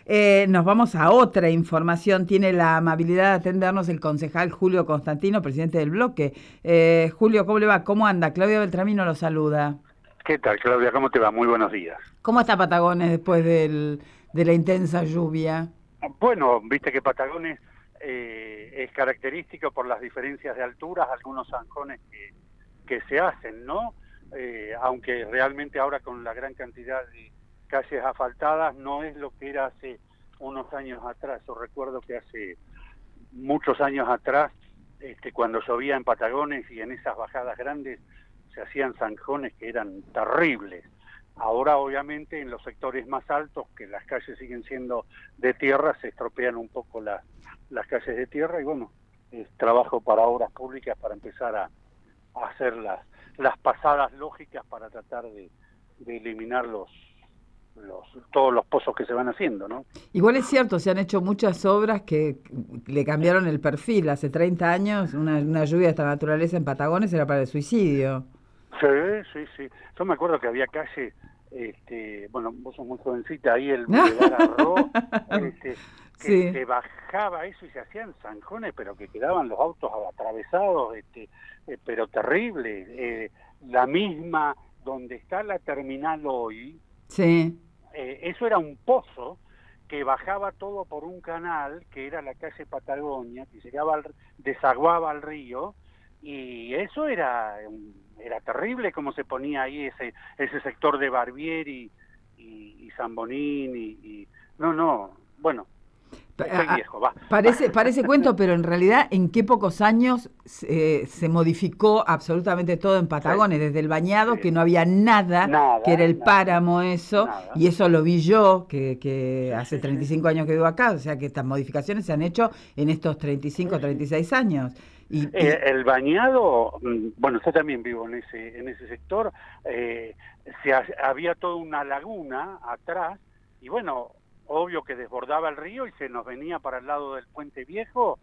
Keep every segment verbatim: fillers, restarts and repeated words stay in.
Eh, nos vamos a otra información. Tiene la amabilidad de atendernos el concejal Julio Constantino, presidente del bloque. Eh, Julio, ¿cómo le va? ¿Cómo anda? Claudia Beltramino lo saluda. ¿Qué tal, Claudia? ¿Cómo te va? Muy buenos días. ¿Cómo está Patagones después del, de la intensa lluvia? Bueno, viste que Patagones eh, es característico por las diferencias de alturas, algunos zanjones que, que se hacen, ¿no? Eh, aunque realmente ahora con la gran cantidad de calles asfaltadas no es lo que era hace unos años atrás. Yo recuerdo que hace muchos años atrás, este, cuando llovía en Patagones y en esas bajadas grandes, se hacían zanjones que eran terribles. Ahora, obviamente, en los sectores más altos, que las calles siguen siendo de tierra, se estropean un poco las, las calles de tierra y, bueno, es trabajo para obras públicas para empezar a, a hacer las, las pasadas lógicas para tratar de, de eliminar los, los, todos los pozos que se van haciendo, ¿no? Igual es cierto, se han hecho muchas obras que le cambiaron el perfil. Hace treinta años una, una lluvia de esta naturaleza en Patagones era para el suicidio. Sí, sí, sí. Yo me acuerdo que había calle, este, bueno, vos sos muy jovencita, ahí el Boulevard Arro, este, que Sí. se bajaba eso y se hacían zanjones, pero que quedaban los autos atravesados, este, eh, pero terrible. Eh, la misma donde está la terminal hoy, Sí. eh, eso era un pozo que bajaba todo por un canal, que era la calle Patagonia, que llegaba al, desaguaba al río, y eso era era terrible como se ponía ahí ese ese sector de Barbieri y, y San Bonín, y, y no, no, bueno, Pa- estoy a- a- viejo, va. Parece, parece cuento, pero en realidad en qué pocos años se, se modificó absolutamente todo en Sí, Patagones, desde el bañado, que sí, no había nada, que era nada, el nada, páramo eso, nada, y eso lo vi yo, que, que sí, hace sí, treinta y sí, cinco años que vivo acá, o sea que estas modificaciones se han hecho en estos treinta y cinco, sí, treinta sí. y seis años. Y, Eh, y el bañado, mm, bueno, yo también vivo en ese en ese sector, eh, se ha, había toda una laguna atrás, y bueno, obvio que desbordaba el río y se nos venía para el lado del Puente Viejo,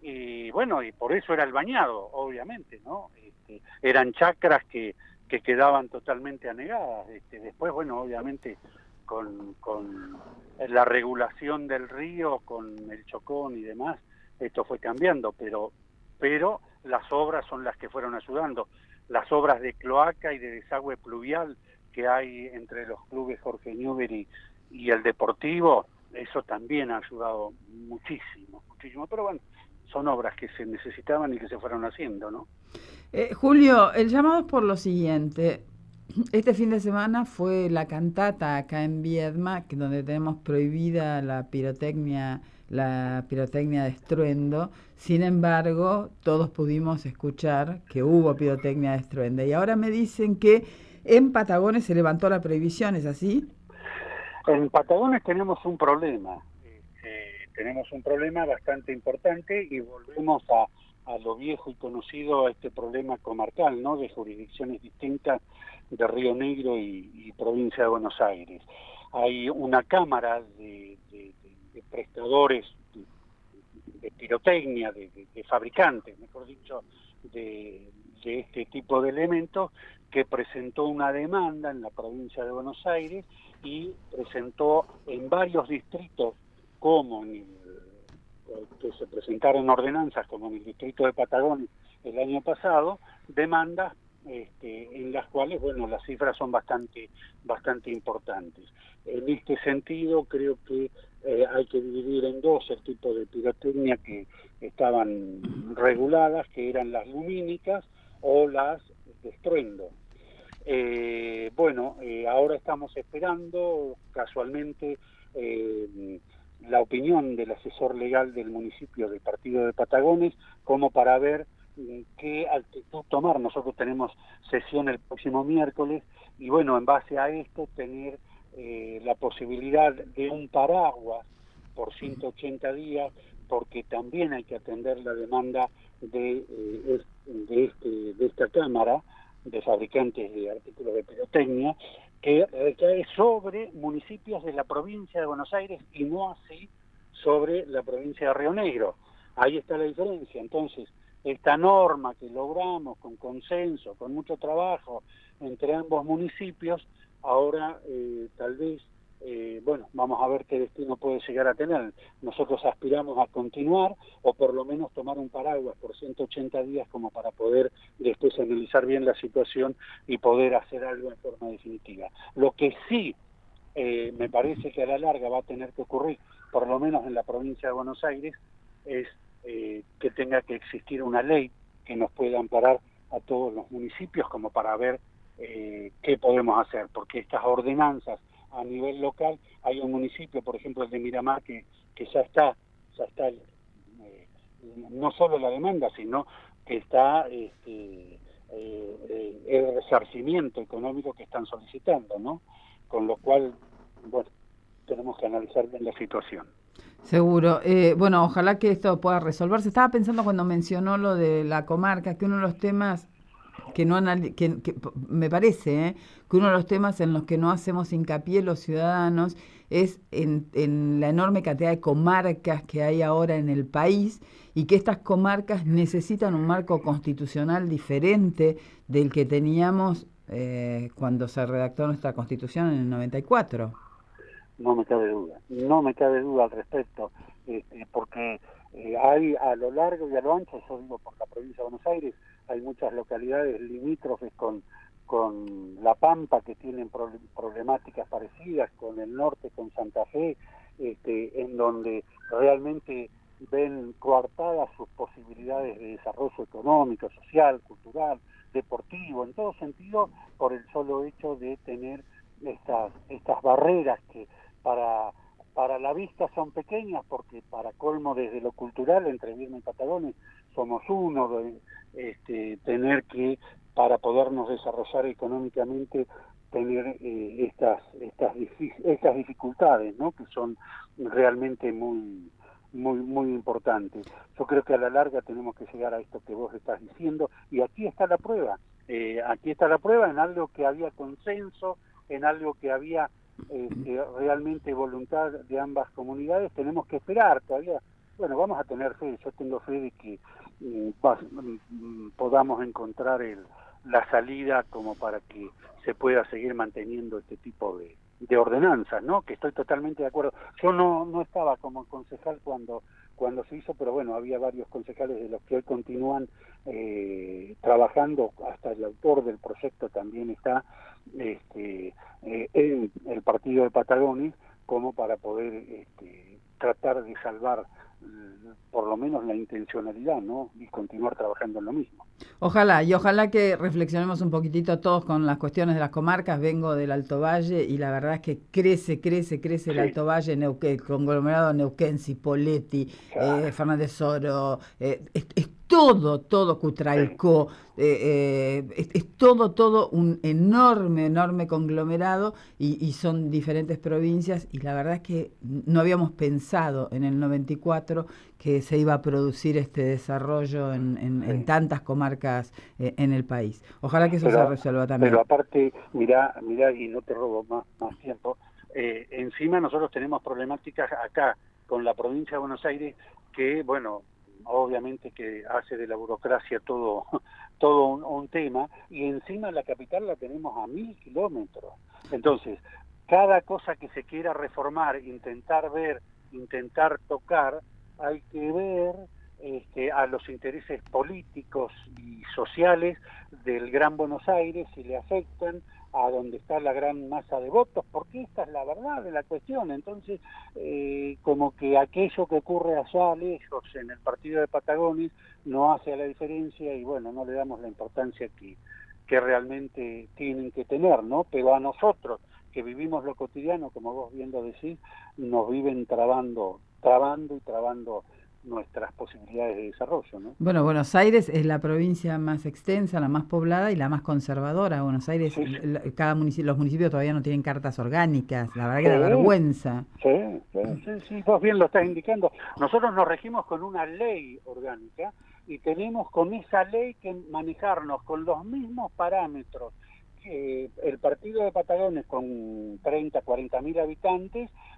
y bueno, y por eso era el bañado, obviamente, ¿no? Este, eran chacras que, que quedaban totalmente anegadas. Este, después, bueno, obviamente, con, con la regulación del río, con el Chocón y demás, esto fue cambiando, pero pero las obras son las que fueron ayudando. Las obras de cloaca y de desagüe pluvial que hay entre los clubes Jorge Newbery y el Deportivo, eso también ha ayudado muchísimo, muchísimo. Pero bueno, son obras que se necesitaban y que se fueron haciendo, ¿no? eh, Julio, el llamado es por lo siguiente. Este fin de semana fue la cantata acá en Viedma, que donde tenemos prohibida la pirotecnia, la pirotecnia de estruendo. Sin embargo, todos pudimos escuchar que hubo pirotecnia de estruendo. Y ahora me dicen que en Patagones se levantó la prohibición, ¿es así? En Patagones tenemos un problema, eh, tenemos un problema bastante importante y volvemos a, a lo viejo y conocido, a este problema comarcal, ¿no? De jurisdicciones distintas de Río Negro y, y provincia de Buenos Aires. Hay una cámara de, de, de, de prestadores de, de pirotecnia, de, de, de fabricantes, mejor dicho, de, de este tipo de elementos, que presentó una demanda en la provincia de Buenos Aires y presentó en varios distritos, como en el, que se presentaron ordenanzas, como en el distrito de Patagones el año pasado, demandas este, en las cuales, bueno, las cifras son bastante, bastante importantes. En este sentido, creo que eh, hay que dividir en dos el tipo de pirotecnia que estaban reguladas, que eran las lumínicas o las de estruendo. Eh, bueno, eh, ahora estamos esperando casualmente eh, la opinión del asesor legal del municipio del Partido de Patagones, como para ver mm, qué actitud tomar. Nosotros tenemos sesión el próximo miércoles y bueno, en base a esto tener eh, la posibilidad de un paraguas por ciento ochenta días, porque también hay que atender la demanda de, eh, de, este, de esta Cámara de fabricantes de artículos de pirotecnia, que recae sobre municipios de la provincia de Buenos Aires y no así sobre la provincia de Río Negro. Ahí está la diferencia. Entonces, esta norma que logramos con consenso, con mucho trabajo entre ambos municipios, ahora eh, tal vez eh, bueno, vamos a ver qué destino puede llegar a tener. Nosotros aspiramos a continuar o por lo menos tomar un paraguas por ciento ochenta días como para poder después analizar bien la situación y poder hacer algo en forma definitiva. Lo que sí eh, me parece que a la larga va a tener que ocurrir, por lo menos en la provincia de Buenos Aires, es eh, que tenga que existir una ley que nos pueda amparar a todos los municipios como para ver eh, qué podemos hacer, porque estas ordenanzas a nivel local, hay un municipio, por ejemplo el de Miramar, que, que ya está, ya está eh, no solo la demanda, sino que está este, eh, eh, el resarcimiento económico que están solicitando, ¿no? Con lo cual, bueno, tenemos que analizar bien la situación. Seguro. Eh, bueno, ojalá que esto pueda resolverse. Estaba pensando cuando mencionó lo de la comarca, que uno de los temas que no anali que, que me parece ¿eh? que uno de los temas en los que no hacemos hincapié los ciudadanos es en, en la enorme cantidad de comarcas que hay ahora en el país y que estas comarcas necesitan un marco constitucional diferente del que teníamos eh, cuando se redactó nuestra Constitución en el noventa y cuatro. No me cabe duda, no me cabe duda al respecto, este, porque eh, hay a lo largo y a lo ancho, yo digo por la provincia de Buenos Aires, hay muchas localidades limítrofes con, con La Pampa que tienen pro problemáticas parecidas, con el norte, con Santa Fe, este, en donde realmente ven coartadas sus posibilidades de desarrollo económico, social, cultural, deportivo, en todo sentido, por el solo hecho de tener estas, estas barreras que para para la vista son pequeñas, porque para colmo desde lo cultural entre Viedma y Patagones somos uno, de, este, tener que, para podernos desarrollar económicamente, tener eh, estas, estas, estas dificultades, ¿no? Que son realmente muy, muy, muy importantes. Yo creo que a la larga tenemos que llegar a esto que vos estás diciendo, y aquí está la prueba, eh, aquí está la prueba en algo que había consenso, en algo que había este, realmente voluntad de ambas comunidades. Tenemos que esperar todavía. Bueno, vamos a tener fe, yo tengo fe de que mm, va, mm, podamos encontrar el, la salida como para que se pueda seguir manteniendo este tipo de, de ordenanzas, ¿no? Que estoy totalmente de acuerdo. Yo no, no estaba como concejal cuando cuando se hizo, pero bueno, había varios concejales de los que hoy continúan eh, trabajando, hasta el autor del proyecto también está este, eh, en el partido de Patagones, como para poder este, tratar de salvar por lo menos la intencionalidad, ¿no? Y continuar trabajando en lo mismo. Ojalá, y ojalá que reflexionemos un poquitito todos con las cuestiones de las comarcas. Vengo del Alto Valle y la verdad es que crece, crece, crece el Sí. Alto Valle, Neuquén, el conglomerado Neuquén, Cipolletti, Claro. eh, Fernández Oro, eh, es, es todo, todo Cutralcó, Sí. eh, eh, es, es todo, todo un enorme, enorme conglomerado y, y son diferentes provincias y la verdad es que no habíamos pensado en el noventa y cuatro que se iba a producir este desarrollo en, en, Sí. en tantas comarcas eh, en el país. Ojalá que eso Pero, se resuelva también. pero aparte, mirá, mirá, y no te robo más, más tiempo, eh, encima nosotros tenemos problemáticas acá con la provincia de Buenos Aires que, bueno, obviamente que hace de la burocracia todo, todo un, un tema, y encima la capital la tenemos a mil kilómetros. Entonces, cada cosa que se quiera reformar, intentar ver, intentar tocar, hay que ver este, a los intereses políticos y sociales del Gran Buenos Aires, si le afectan a donde está la gran masa de votos, porque esta es la verdad de la cuestión. Entonces, eh, como que aquello que ocurre allá lejos, en el partido de Patagones, no hace la diferencia y bueno, no le damos la importancia que, que realmente tienen que tener, ¿no? Pero a nosotros, que vivimos lo cotidiano, como vos bien lo decís, nos viven trabando, trabando y trabando nuestras posibilidades de desarrollo, ¿no? Bueno, Buenos Aires es la provincia más extensa, la más poblada y la más conservadora. Buenos Aires, Sí, sí. la, cada municipio, los municipios todavía no tienen cartas orgánicas, la verdad que da Sí, vergüenza. sí, sí, sí, sí, vos bien lo estás indicando. Nosotros nos regimos con una ley orgánica y tenemos con esa ley que manejarnos con los mismos parámetros que el partido de Patagones con treinta, cuarenta mil habitantes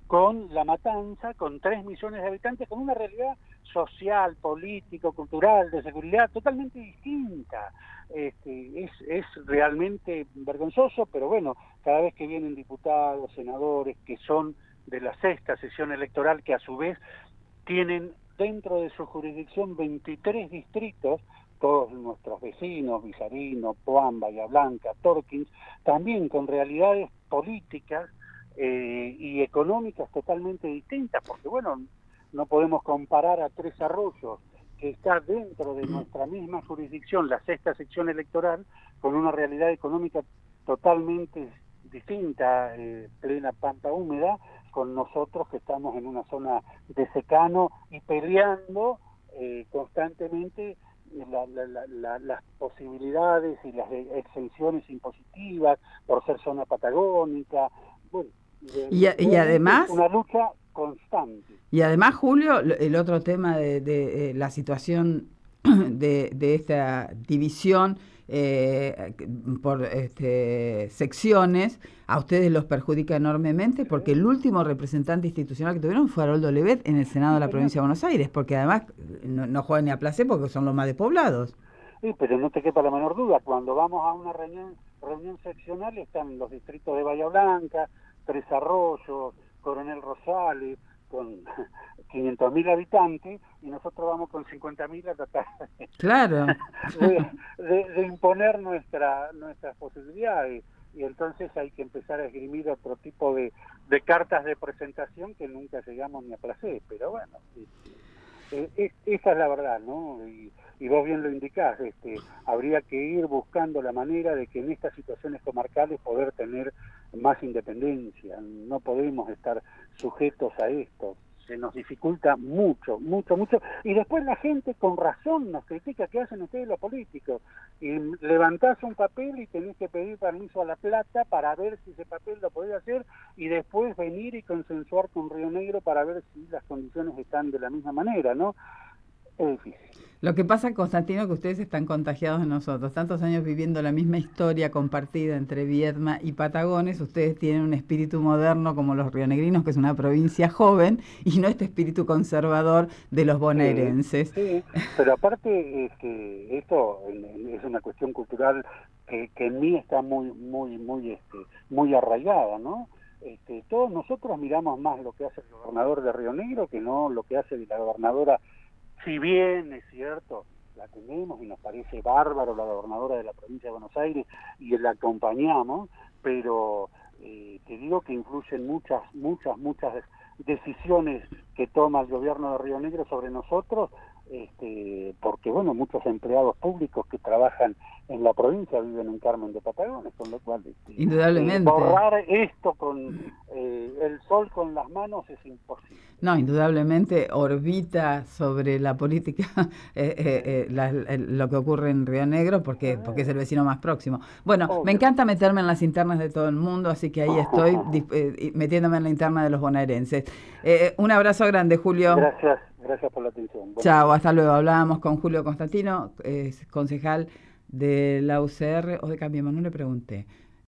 con La Matanza, con tres millones de habitantes, con una realidad social, político, cultural, de seguridad totalmente distinta. Este, es, es realmente vergonzoso, pero bueno, cada vez que vienen diputados, senadores, que son de la sexta sesión electoral, que a su vez tienen dentro de su jurisdicción veintitrés distritos, todos nuestros vecinos, Vizarino, Poán, Bahía Blanca, Torkins, también con realidades políticas eh, y económicas totalmente distintas, porque bueno, no podemos comparar a Tres Arroyos, que está dentro de nuestra misma jurisdicción, la sexta sección electoral, con una realidad económica totalmente distinta, eh, plena pampa húmeda, con nosotros que estamos en una zona de secano y peleando eh, constantemente la, la, la, la, las posibilidades y las exenciones impositivas por ser zona patagónica. Bueno, y, y además una lucha constante. Y además, Julio, el otro tema de, de, de la situación de, de esta división eh, por este, secciones, a ustedes los perjudica enormemente, porque el último representante institucional que tuvieron fue Haroldo Levet en el Senado de la Provincia de Buenos Aires, porque además no, no juegan ni a placer porque son los más despoblados. Sí, pero no te quepa la menor duda, cuando vamos a una reunión, reunión seccional están los distritos de Bahía Blanca, Tres Arroyos, Coronel Rosales, con quinientos mil habitantes, y nosotros vamos con cincuenta mil a tratar de, claro. de, de, de imponer nuestra, nuestras posibilidades. Y entonces hay que empezar a esgrimir otro tipo de, de cartas de presentación que nunca llegamos ni a placer, pero bueno, eh, eh, esa es la verdad, ¿no? Y, y vos bien lo indicás, este, habría que ir buscando la manera de que en estas situaciones comarcales poder tener más independencia, no podemos estar sujetos a esto, se nos dificulta mucho, mucho, mucho, y después la gente con razón nos critica que hacen ustedes los políticos, y levantás un papel y tenés que pedir permiso a La Plata para ver si ese papel lo podés hacer, y después venir y consensuar con Río Negro para ver si las condiciones están de la misma manera, ¿no? Es difícil. Lo que pasa, Constantino, que ustedes están contagiados de nosotros. Tantos años viviendo la misma historia compartida entre Viedma y Patagones, ustedes tienen un espíritu moderno como los rionegrinos, que es una provincia joven, y no este espíritu conservador de los bonaerenses. Sí, sí, pero aparte este, esto es una cuestión cultural que, que en mí está muy, muy, muy, este, muy arraigada, ¿no? Este, todos nosotros miramos más lo que hace el gobernador de Río Negro que no lo que hace la gobernadora. Si bien es cierto, la tenemos y nos parece bárbaro la gobernadora de la provincia de Buenos Aires y la acompañamos, pero eh, te digo que influyen muchas, muchas, muchas decisiones que toma el gobierno de Río Negro sobre nosotros, este, porque bueno, muchos empleados públicos que trabajan en la provincia viven en Carmen de Patagones, con lo cual este, indudablemente eh, borrar esto con eh, el sol con las manos es imposible. No, indudablemente orbita sobre la política eh, eh, eh, la, lo que ocurre en Río Negro porque, porque es el vecino más próximo. Bueno, Obvio. Me encanta meterme en las internas de todo el mundo, así que ahí estoy eh, metiéndome en la interna de los bonaerenses. Eh, un abrazo grande, Julio. Gracias, gracias por la atención. Chao, hasta luego. Hablábamos con Julio Constantino, eh, concejal de la U C R o de Cambiemos, no le pregunté.